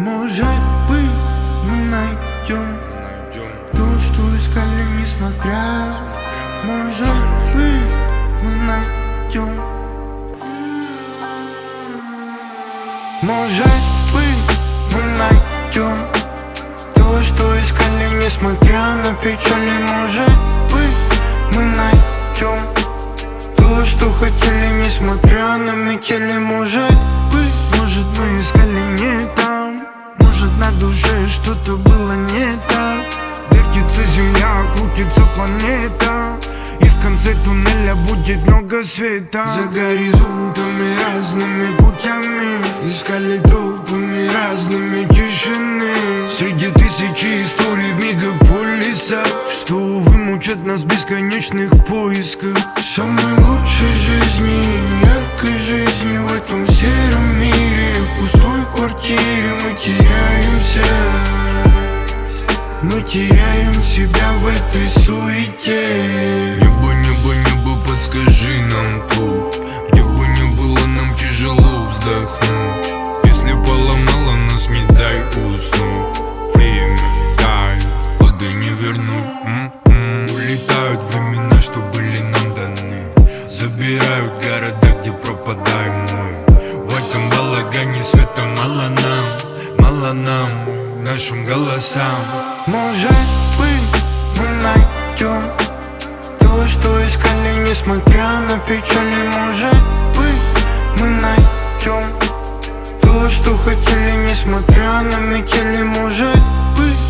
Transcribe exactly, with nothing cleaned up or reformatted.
Может быть, мы найдем то, что искали, несмотря. Может быть, мы найдем. Может быть, мы найдем то, что искали, несмотря на печали. Может быть, мы найдем то, что хотели, несмотря на метели. Может быть, может мы искали не там. Может на душе что-то было не так. Вертится земля, крутится планета, и в конце туннеля будет много света. За горизонтами разными путями искали толпами разными тишины. Среди тысячи историй в мегаполисах, что, увы, мучат нас в бесконечных поисках самой лучшей жизни, яркой жизни в этом сером мире. В пустой квартире мы теряемся. Мы теряем себя в этой суете. Небо, небо, небо, подскажи нам путь. Где бы ни было, нам тяжело вздохнуть. Если поломало нас, не дай уснуть. Время тает, годы не вернуть. М-м. Улетают времена, что были нам даны. Забирают города, где пропадаем мы. В этом балагане света мало нам, мало нам, нашим голосам. Может быть, мы найдем то, что искали, несмотря на печали. Может быть, мы найдем то, что хотели, несмотря на метели. Может быть,